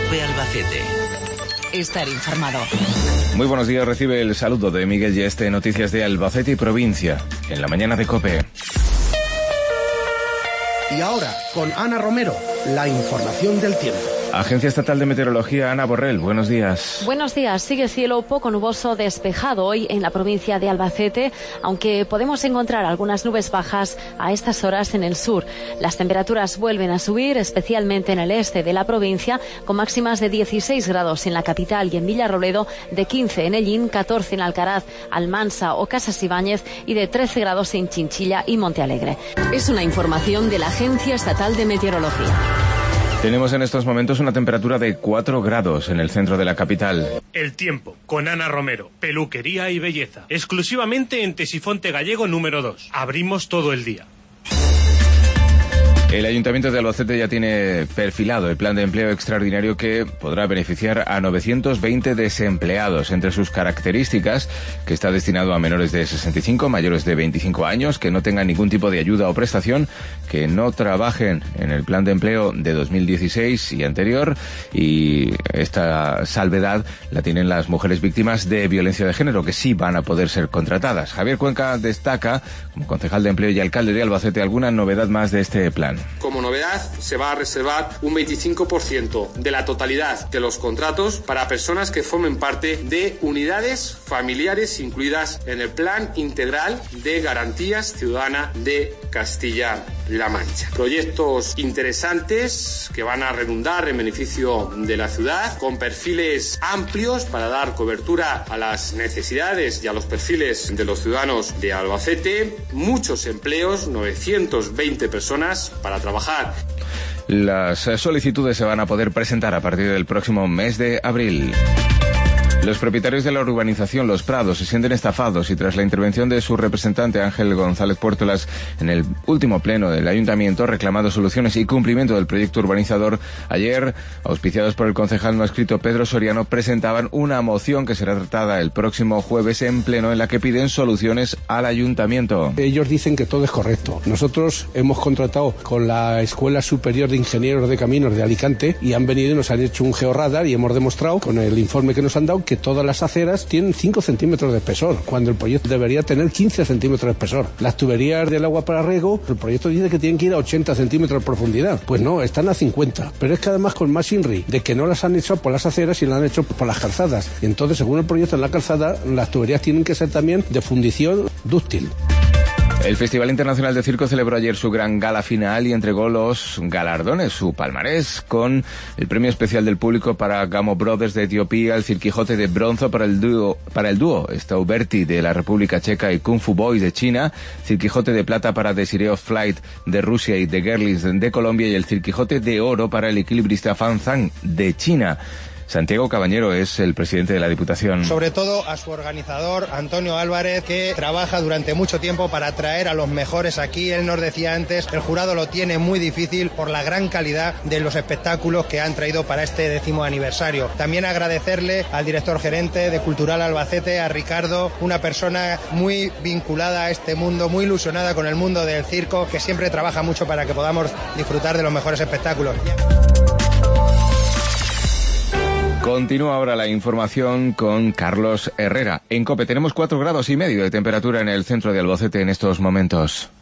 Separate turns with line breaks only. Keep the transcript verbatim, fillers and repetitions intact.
COPE Albacete.
Estar informado.
Muy buenos días, recibe el saludo de Miguel Yeste, noticias de Albacete y provincia, en la mañana de COPE.
Y ahora, con Ana Romero, la información del tiempo.
Agencia Estatal de Meteorología, Ana Borrell, buenos días.
Buenos días. Sigue cielo poco nuboso despejado hoy en la provincia de Albacete, aunque podemos encontrar algunas nubes bajas a estas horas en el sur. Las temperaturas vuelven a subir, especialmente en el este de la provincia, con máximas de dieciséis grados en la capital y en Villarrobledo, de quince en Ellín, catorce en Alcaraz, Almansa o Casas Ibáñez y de trece grados en Chinchilla y Montealegre.
Es una información de la Agencia Estatal de Meteorología.
Tenemos en estos momentos una temperatura de cuatro grados en el centro de la capital.
El tiempo, con Ana Romero, peluquería y belleza. Exclusivamente en Tesifonte Gallego número dos. Abrimos todo el día.
El Ayuntamiento de Albacete ya tiene perfilado el plan de empleo extraordinario que podrá beneficiar a novecientos veinte desempleados. Entre sus características, que está destinado a menores de sesenta y cinco, mayores de veinticinco años, que no tengan ningún tipo de ayuda o prestación, que no trabajen en el plan de empleo de dos mil dieciséis y anterior, y esta salvedad la tienen las mujeres víctimas de violencia de género, que sí van a poder ser contratadas. Javier Cuenca destaca, como concejal de empleo y alcalde de Albacete, alguna novedad más de este plan.
Como novedad, se va a reservar un veinticinco por ciento de la totalidad de los contratos para personas que formen parte de unidades familiares incluidas en el Plan Integral de Garantías Ciudadana de Castilla-La Mancha. Proyectos interesantes que van a redundar en beneficio de la ciudad, con perfiles amplios para dar cobertura a las necesidades y a los perfiles de los ciudadanos de Albacete. Muchos empleos, novecientos veinte personas para trabajar.
Las solicitudes se van a poder presentar a partir del próximo mes de abril. Los propietarios de la urbanización Los Prados se sienten estafados y tras la intervención de su representante Ángel González Puertolas en el último pleno del ayuntamiento reclamando soluciones y cumplimiento del proyecto urbanizador, ayer, auspiciados por el concejal no adscrito Pedro Soriano, presentaban una moción que será tratada el próximo jueves en pleno en la que piden soluciones al ayuntamiento.
Ellos dicen que todo es correcto. Nosotros hemos contratado con la Escuela Superior de Ingenieros de Caminos de Alicante y han venido y nos han hecho un georradar y hemos demostrado con el informe que nos han dado que todas las aceras tienen cinco centímetros de espesor, cuando el proyecto debería tener quince centímetros de espesor. Las tuberías del agua para riego, el proyecto dice que tienen que ir a ochenta centímetros de profundidad. Pues no, están a cincuenta. Pero es que además con más INRI, de que no las han hecho por las aceras y las han hecho por las calzadas. Y entonces, según el proyecto en la calzada, las tuberías tienen que ser también de fundición dúctil.
El Festival Internacional de Circo celebró ayer su gran gala final y entregó los galardones, su palmarés, con el premio especial del público para Gamo Brothers de Etiopía, el Cirquijote de bronce para el dúo, para el dúo Stauberti de la República Checa y Kung Fu Boys de China, Cirquijote de plata para Desiree of Flight de Rusia y The Girlies de Colombia y el Cirquijote de oro para el equilibrista Fan Zhang de China. Santiago Cabañero es el presidente de la Diputación.
Sobre todo a su organizador, Antonio Álvarez, que trabaja durante mucho tiempo para traer a los mejores aquí. Él nos decía antes, el jurado lo tiene muy difícil por la gran calidad de los espectáculos que han traído para este décimo aniversario. También agradecerle al director gerente de Cultural Albacete, a Ricardo, una persona muy vinculada a este mundo, muy ilusionada con el mundo del circo, que siempre trabaja mucho para que podamos disfrutar de los mejores espectáculos.
Continúa ahora la información con Carlos Herrera. En COPE tenemos cuatro grados y medio de temperatura en el centro de Albacete en estos momentos.